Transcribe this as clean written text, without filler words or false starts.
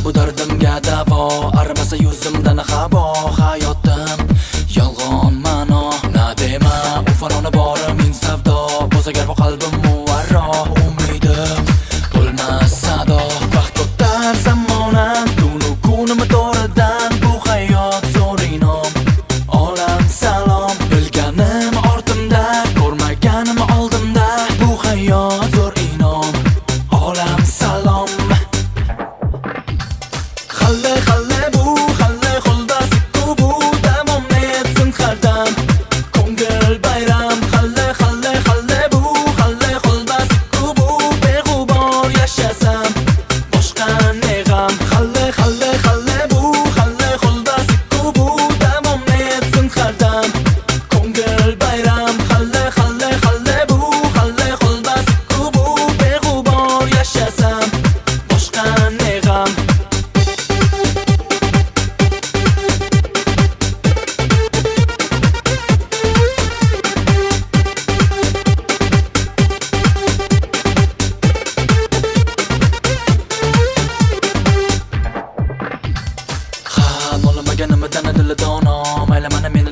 bu dardimga davo, arimasa yuzimdan havo. Hayotim yolg'on ma'no, na dema u farona bori ming savdo. Bo'lsa agar bu qalbim muvarro, umidim bo'lmas sado. Vaqt o'tar zamonan, tunu kunimi to'ridan. Bu hayot zo'r inom, olam salom. Bilganim ortimda, ko'rmaganim oldimda. Bu hayot zo'r inom, olam salom. Xalle xalle bu, xalle xuldas bu, davom etsin har dam. Ko'ngil bayram, xalle xalle xalle bu, xalle xuldas bu, beg'ubor yashasam boshqa ne g'am. Xalle xalle xalle bu, xalle xuldas bu, davom etsin har dam. Ko'ngil bayram, xalle xalle xalle bu, xalle xuldas bu, beg'ubor yashasam boshqa ne g'am. Nolamaganimidan dili dono, mayli mana men